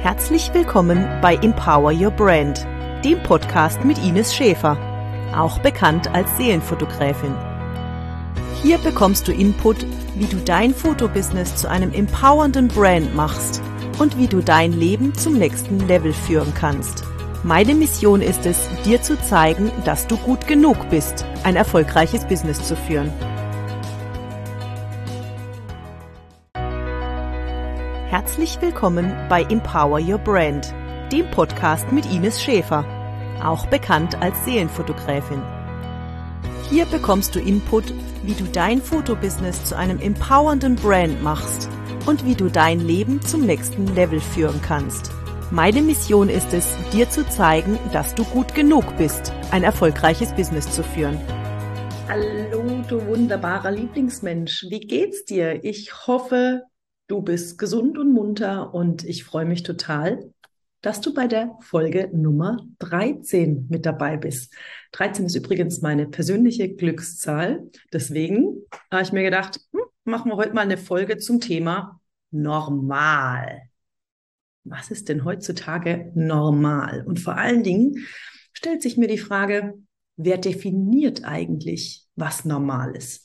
Herzlich willkommen bei Empower Your Brand, dem Podcast mit Ines Schäfer, auch bekannt als Seelenfotografin. Hier bekommst du Input, wie du dein Fotobusiness zu einem empowernden Brand machst und wie du dein Leben zum nächsten Level führen kannst. Meine Mission ist es, dir zu zeigen, dass du gut genug bist, ein erfolgreiches Business zu führen. Herzlich willkommen bei Empower Your Brand, dem Podcast mit Ines Schäfer, auch bekannt als Seelenfotografin. Hier bekommst du Input, wie du dein Fotobusiness zu einem empowernden Brand machst und wie du dein Leben zum nächsten Level führen kannst. Meine Mission ist es, dir zu zeigen, dass du gut genug bist, ein erfolgreiches Business zu führen. Hallo, du wunderbarer Lieblingsmensch. Wie geht's dir? Ich hoffe, du bist gesund und munter und ich freue mich total, dass du bei der Folge Nummer 13 mit dabei bist. 13 ist übrigens meine persönliche Glückszahl. Deswegen habe ich mir gedacht, machen wir heute mal eine Folge zum Thema normal. Was ist denn heutzutage normal? Und vor allen Dingen stellt sich mir die Frage, wer definiert eigentlich, was normal ist?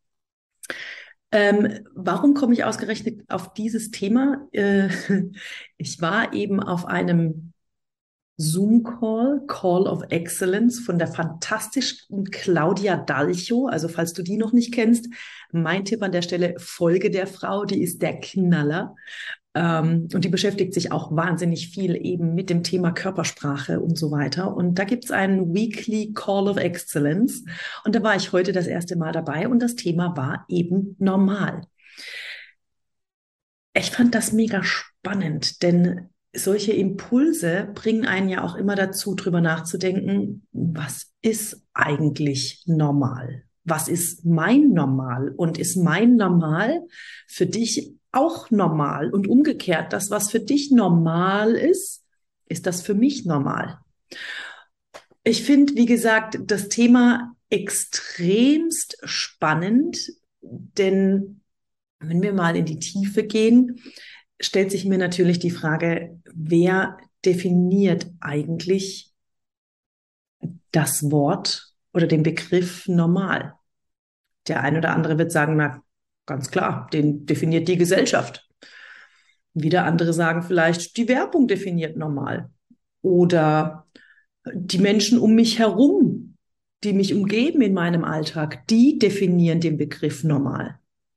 Warum komme ich ausgerechnet auf dieses Thema? Ich war eben auf einem Zoom-Call, Call of Excellence von der fantastischen Claudia Dalcho. Also falls du die noch nicht kennst, mein Tipp an der Stelle, folge der Frau, die ist der Knaller. Und die beschäftigt sich auch wahnsinnig viel eben mit dem Thema Körpersprache und so weiter. Und da gibt's einen Weekly Call of Excellence. Und da war ich heute das erste Mal dabei und das Thema war eben normal. Ich fand das mega spannend, denn solche Impulse bringen einen ja auch immer dazu, drüber nachzudenken, was ist eigentlich normal? Was ist mein Normal? Und ist mein Normal für dich auch normal? Und umgekehrt, das, was für dich normal ist das für mich normal? Ich finde, wie gesagt, das Thema extremst spannend, denn wenn wir mal in die Tiefe gehen, stellt sich mir natürlich die Frage, wer definiert eigentlich das Wort oder den Begriff normal? Der ein oder andere wird sagen, na, ganz klar, den definiert die Gesellschaft. Wieder andere sagen vielleicht, die Werbung definiert normal. Oder die Menschen um mich herum, die mich umgeben in meinem Alltag, die definieren den Begriff normal.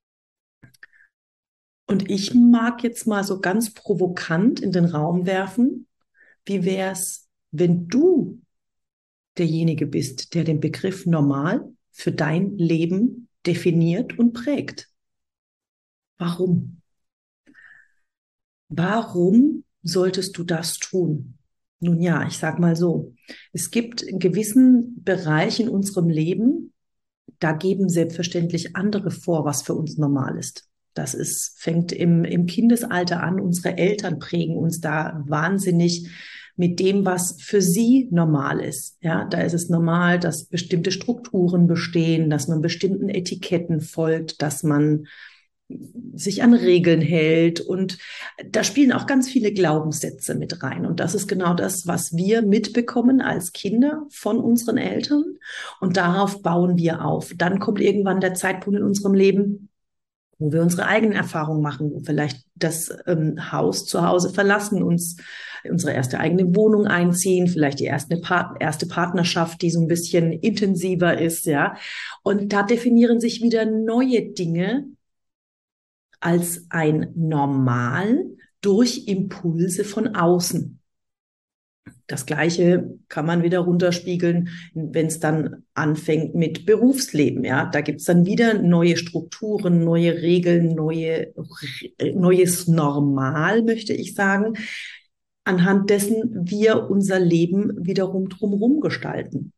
Und ich mag jetzt mal so ganz provokant in den Raum werfen, wie wär's, wenn du derjenige bist, der den Begriff normal für dein Leben definiert und prägt? Warum? Warum solltest du das tun? Nun ja, ich sag mal so, es gibt einen gewissen Bereich in unserem Leben, da geben selbstverständlich andere vor, was für uns normal ist. Fängt im Kindesalter an. Unsere Eltern prägen uns da wahnsinnig mit dem, was für sie normal ist. Ja, da ist es normal, dass bestimmte Strukturen bestehen, dass man bestimmten Etiketten folgt, dass man sich an Regeln hält. Und da spielen auch ganz viele Glaubenssätze mit rein. Und das ist genau das, was wir mitbekommen als Kinder von unseren Eltern. Und darauf bauen wir auf. Dann kommt irgendwann der Zeitpunkt in unserem Leben, wo wir unsere eigenen Erfahrungen machen, wo vielleicht das Haus zu Hause verlassen, uns unsere erste eigene Wohnung einziehen, vielleicht die erste Partnerschaft, die so ein bisschen intensiver ist, ja. Und da definieren sich wieder neue Dinge als ein Normal durch Impulse von außen. Das Gleiche kann man wieder runterspiegeln, wenn es dann anfängt mit Berufsleben. Ja, da gibt's dann wieder neue Strukturen, neue Regeln, neues Normal, möchte ich sagen, anhand dessen wir unser Leben wiederum drumherum gestalten.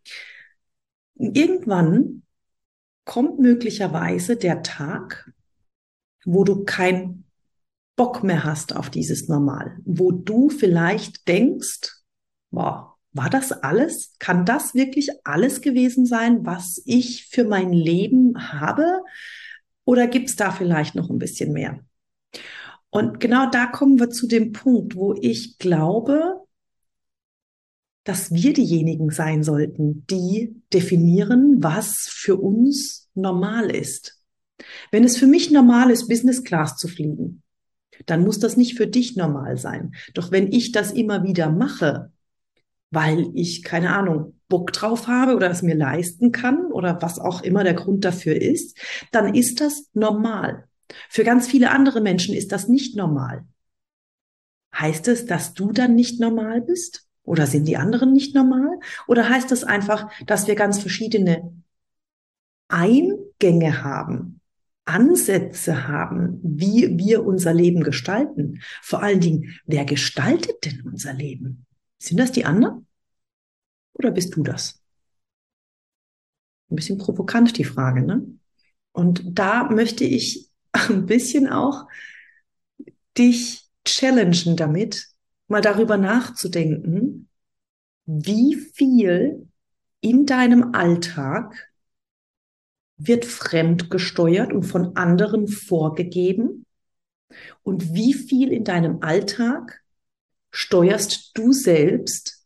Irgendwann kommt möglicherweise der Tag, wo du keinen Bock mehr hast auf dieses Normal, wo du vielleicht denkst, boah, war das alles? Kann das wirklich alles gewesen sein, was ich für mein Leben habe? Oder gibt es da vielleicht noch ein bisschen mehr? Und genau da kommen wir zu dem Punkt, wo ich glaube, dass wir diejenigen sein sollten, die definieren, was für uns normal ist. Wenn es für mich normal ist, Business Class zu fliegen, dann muss das nicht für dich normal sein. Doch wenn ich das immer wieder mache, weil ich, keine Ahnung, Bock drauf habe oder es mir leisten kann oder was auch immer der Grund dafür ist, dann ist das normal. Für ganz viele andere Menschen ist das nicht normal. Heißt es, dass du dann nicht normal bist? Oder sind die anderen nicht normal? Oder heißt es einfach, dass wir ganz verschiedene Eingänge haben, Ansätze haben, wie wir unser Leben gestalten? Vor allen Dingen, wer gestaltet denn unser Leben? Sind das die anderen? Oder bist du das? Ein bisschen provokant die Frage, ne? Und da möchte ich ein bisschen auch dich challengen damit, mal darüber nachzudenken, wie viel in deinem Alltag wird fremdgesteuert und von anderen vorgegeben und wie viel in deinem Alltag steuerst du selbst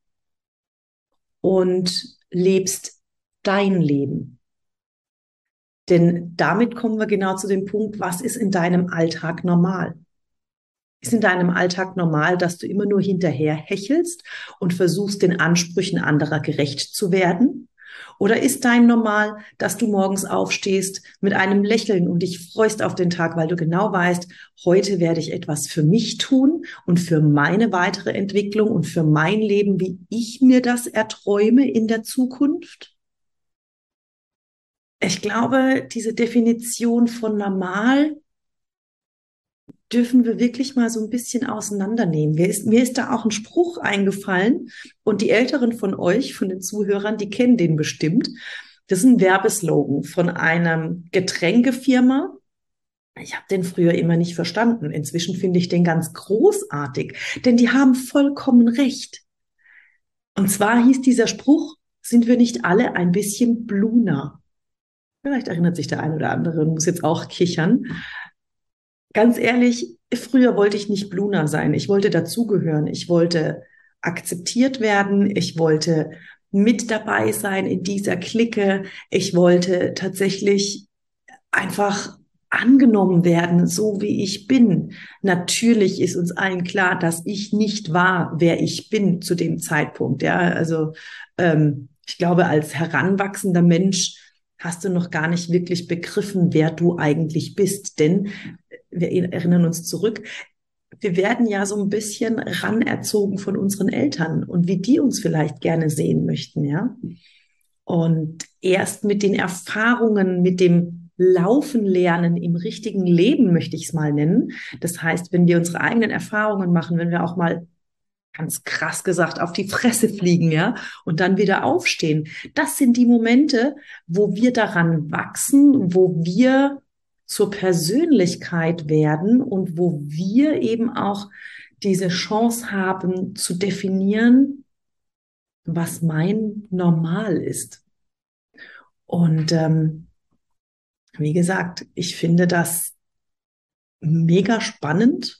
und lebst dein Leben. Denn damit kommen wir genau zu dem Punkt, was ist in deinem Alltag normal? Ist in deinem Alltag normal, dass du immer nur hinterher hechelst und versuchst, den Ansprüchen anderer gerecht zu werden? Oder ist dein Normal, dass du morgens aufstehst mit einem Lächeln und dich freust auf den Tag, weil du genau weißt, heute werde ich etwas für mich tun und für meine weitere Entwicklung und für mein Leben, wie ich mir das erträume in der Zukunft? Ich glaube, diese Definition von normal dürfen wir wirklich mal so ein bisschen auseinandernehmen. Mir ist da auch ein Spruch eingefallen und die Älteren von euch, von den Zuhörern, die kennen den bestimmt. Das ist ein Werbeslogan von einer Getränkefirma. Ich habe den früher immer nicht verstanden. Inzwischen finde ich den ganz großartig, denn die haben vollkommen recht. Und zwar hieß dieser Spruch, sind wir nicht alle ein bisschen Bluna? Vielleicht erinnert sich der ein oder andere und muss jetzt auch kichern. Ganz ehrlich, früher wollte ich nicht Bluna sein. Ich wollte dazugehören. Ich wollte akzeptiert werden. Ich wollte mit dabei sein in dieser Clique. Ich wollte tatsächlich einfach angenommen werden, so wie ich bin. Natürlich ist uns allen klar, dass ich nicht war, wer ich bin zu dem Zeitpunkt. Ja, also ich glaube, als heranwachsender Mensch hast du noch gar nicht wirklich begriffen, wer du eigentlich bist. Denn wir erinnern uns zurück, wir werden ja so ein bisschen ranerzogen von unseren Eltern und wie die uns vielleicht gerne sehen möchten, ja. Und erst mit den Erfahrungen, mit dem Laufen lernen im richtigen Leben, möchte ich es mal nennen. Das heißt, wenn wir unsere eigenen Erfahrungen machen, wenn wir auch mal ganz krass gesagt auf die Fresse fliegen, ja, und dann wieder aufstehen. Das sind die Momente, wo wir daran wachsen, wo wir zur Persönlichkeit werden und wo wir eben auch diese Chance haben zu definieren, was mein Normal ist. Und wie gesagt, ich finde das mega spannend,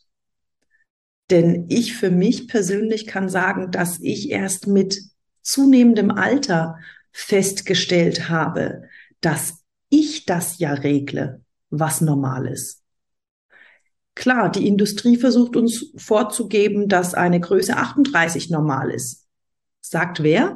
denn ich für mich persönlich kann sagen, dass ich erst mit zunehmendem Alter festgestellt habe, dass ich das ja regle, was normal ist. Klar, die Industrie versucht uns vorzugeben, dass eine Größe 38 normal ist. Sagt wer?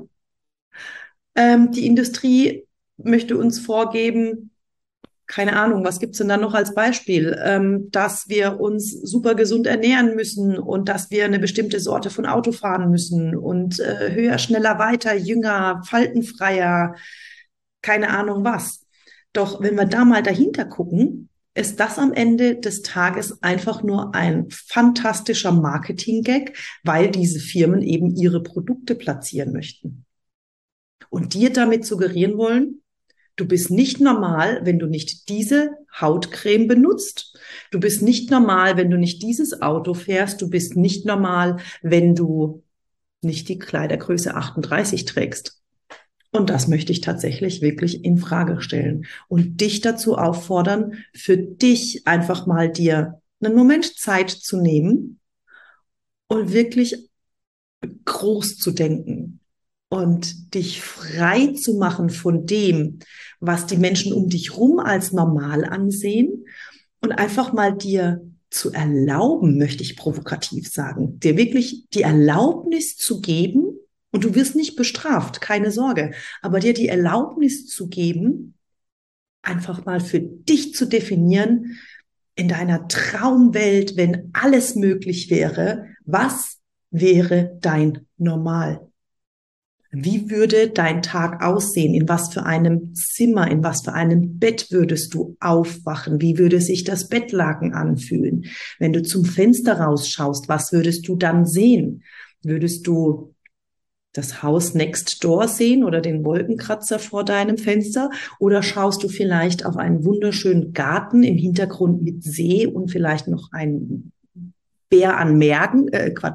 Die Industrie möchte uns vorgeben, keine Ahnung, was gibt's denn da noch als Beispiel? Dass wir uns super gesund ernähren müssen und dass wir eine bestimmte Sorte von Auto fahren müssen und höher, schneller, weiter, jünger, faltenfreier, keine Ahnung was. Doch wenn wir da mal dahinter gucken, ist das am Ende des Tages einfach nur ein fantastischer Marketing-Gag, weil diese Firmen eben ihre Produkte platzieren möchten. Und dir damit suggerieren wollen, du bist nicht normal, wenn du nicht diese Hautcreme benutzt. Du bist nicht normal, wenn du nicht dieses Auto fährst. Du bist nicht normal, wenn du nicht die Kleidergröße 38 trägst. Und das möchte ich tatsächlich wirklich in Frage stellen und dich dazu auffordern, für dich einfach mal dir einen Moment Zeit zu nehmen und wirklich groß zu denken und dich frei zu machen von dem, was die Menschen um dich rum als normal ansehen und einfach mal dir zu erlauben, möchte ich provokativ sagen, dir wirklich die Erlaubnis zu geben, und du wirst nicht bestraft, keine Sorge, aber dir die Erlaubnis zu geben, einfach mal für dich zu definieren, in deiner Traumwelt, wenn alles möglich wäre, was wäre dein Normal? Wie würde dein Tag aussehen? In was für einem Zimmer, in was für einem Bett würdest du aufwachen? Wie würde sich das Bettlaken anfühlen? Wenn du zum Fenster rausschaust, was würdest du dann sehen? Würdest du das Haus next door sehen oder den Wolkenkratzer vor deinem Fenster? Oder schaust du vielleicht auf einen wunderschönen Garten im Hintergrund mit See und vielleicht noch ein Bär an Mergen,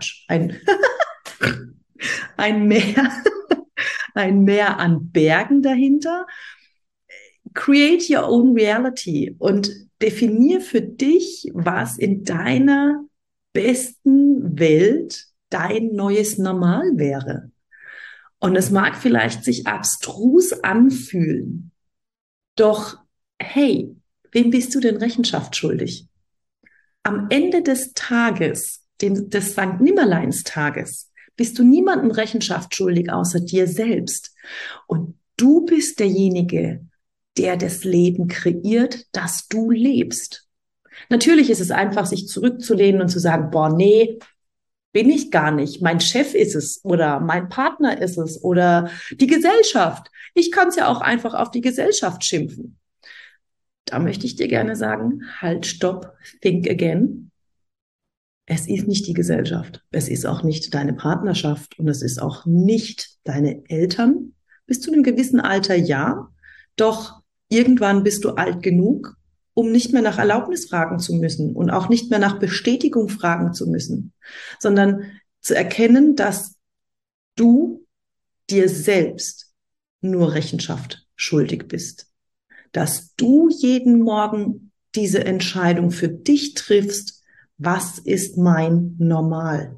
ein Meer, ein Meer an Bergen dahinter? Create your own reality und definier für dich, was in deiner besten Welt dein neues Normal wäre. Und es mag vielleicht sich abstrus anfühlen, doch hey, wem bist du denn Rechenschaft schuldig? Am Ende des Tages, des Sankt Nimmerleinstages, bist du niemandem Rechenschaft schuldig außer dir selbst. Und du bist derjenige, der das Leben kreiert, das du lebst. Natürlich ist es einfach, sich zurückzulehnen und zu sagen, boah, nee, bin ich gar nicht. Mein Chef ist es oder mein Partner ist es oder die Gesellschaft. Ich kann es ja auch einfach auf die Gesellschaft schimpfen. Da möchte ich dir gerne sagen, halt, stopp, think again. Es ist nicht die Gesellschaft. Es ist auch nicht deine Partnerschaft und es ist auch nicht deine Eltern. Bis zu einem gewissen Alter ja, doch irgendwann bist du alt genug, um nicht mehr nach Erlaubnis fragen zu müssen und auch nicht mehr nach Bestätigung fragen zu müssen, sondern zu erkennen, dass du dir selbst nur Rechenschaft schuldig bist, dass du jeden Morgen diese Entscheidung für dich triffst, was ist mein Normal?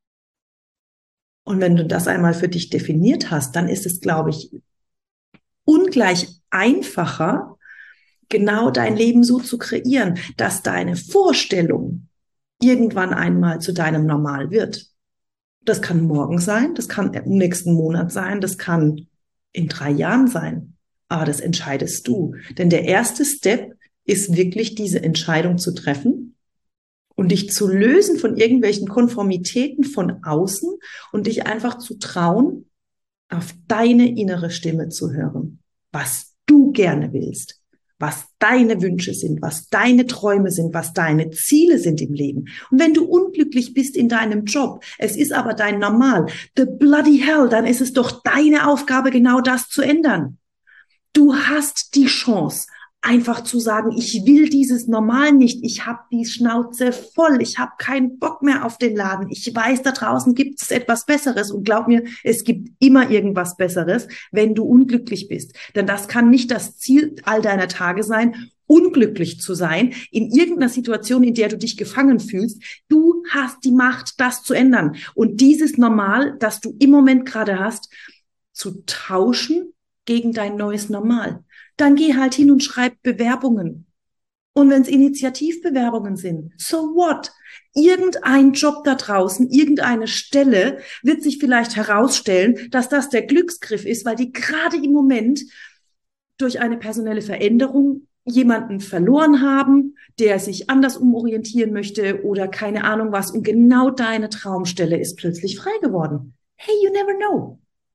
Und wenn du das einmal für dich definiert hast, dann ist es, glaube ich, ungleich einfacher, genau dein Leben so zu kreieren, dass deine Vorstellung irgendwann einmal zu deinem Normal wird. Das kann morgen sein, das kann im nächsten Monat sein, das kann in 3 Jahren sein. Aber das entscheidest du. Denn der erste Step ist wirklich, diese Entscheidung zu treffen und dich zu lösen von irgendwelchen Konformitäten von außen und dich einfach zu trauen, auf deine innere Stimme zu hören, was du gerne willst, was deine Wünsche sind, was deine Träume sind, was deine Ziele sind im Leben. Und wenn du unglücklich bist in deinem Job, es ist aber dein Normal, the bloody hell, dann ist es doch deine Aufgabe, genau das zu ändern. Du hast die Chance, einfach zu sagen, ich will dieses Normal nicht, ich habe die Schnauze voll, ich habe keinen Bock mehr auf den Laden, ich weiß, da draußen gibt es etwas Besseres und glaub mir, es gibt immer irgendwas Besseres, wenn du unglücklich bist. Denn das kann nicht das Ziel all deiner Tage sein, unglücklich zu sein in irgendeiner Situation, in der du dich gefangen fühlst. Du hast die Macht, das zu ändern und dieses Normal, das du im Moment gerade hast, zu tauschen gegen dein neues Normal. Dann geh halt hin und schreib Bewerbungen. Und wenn es Initiativbewerbungen sind, so what? Irgendein Job da draußen, irgendeine Stelle wird sich vielleicht herausstellen, dass das der Glücksgriff ist, weil die gerade im Moment durch eine personelle Veränderung jemanden verloren haben, der sich anders umorientieren möchte oder keine Ahnung was. Und genau deine Traumstelle ist plötzlich frei geworden. Hey, you never know.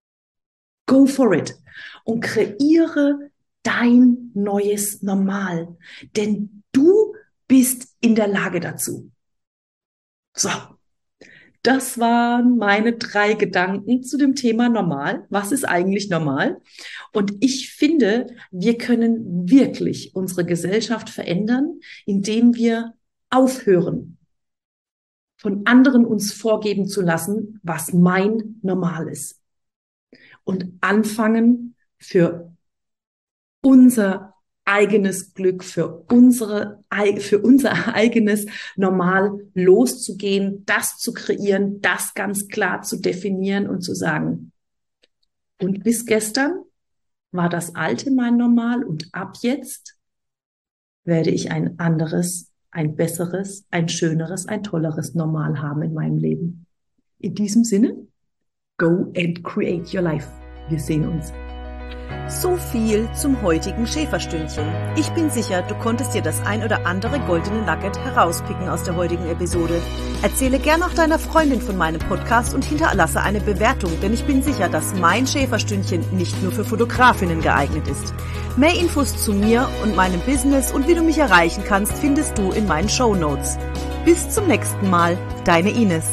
Go for it. Und kreiere dein neues Normal. Denn du bist in der Lage dazu. So, das waren meine 3 Gedanken zu dem Thema Normal. Was ist eigentlich normal? Und ich finde, wir können wirklich unsere Gesellschaft verändern, indem wir aufhören, von anderen uns vorgeben zu lassen, was mein Normal ist. Und anfangen, für unser eigenes Glück, für unser eigenes Normal loszugehen, das zu kreieren, das ganz klar zu definieren und zu sagen, und bis gestern war das Alte mein Normal und ab jetzt werde ich ein anderes, ein besseres, ein schöneres, ein tolleres Normal haben in meinem Leben. In diesem Sinne, go and create your life. Wir sehen uns. So viel zum heutigen Schäferstündchen. Ich bin sicher, du konntest dir das ein oder andere goldene Nugget herauspicken aus der heutigen Episode. Erzähle gern auch deiner Freundin von meinem Podcast und hinterlasse eine Bewertung, denn ich bin sicher, dass mein Schäferstündchen nicht nur für Fotografinnen geeignet ist. Mehr Infos zu mir und meinem Business und wie du mich erreichen kannst, findest du in meinen Shownotes. Bis zum nächsten Mal, deine Ines.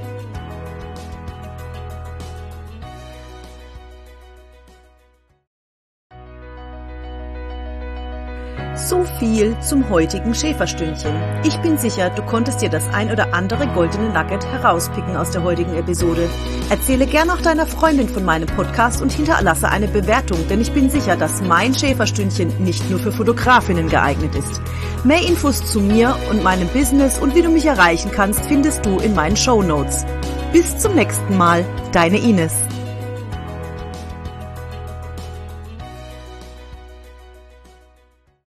So viel zum heutigen Schäferstündchen. Ich bin sicher, du konntest dir das ein oder andere goldene Nugget herauspicken aus der heutigen Episode. Erzähle gern auch deiner Freundin von meinem Podcast und hinterlasse eine Bewertung, denn ich bin sicher, dass mein Schäferstündchen nicht nur für Fotografinnen geeignet ist. Mehr Infos zu mir und meinem Business und wie du mich erreichen kannst, findest du in meinen Shownotes. Bis zum nächsten Mal, deine Ines.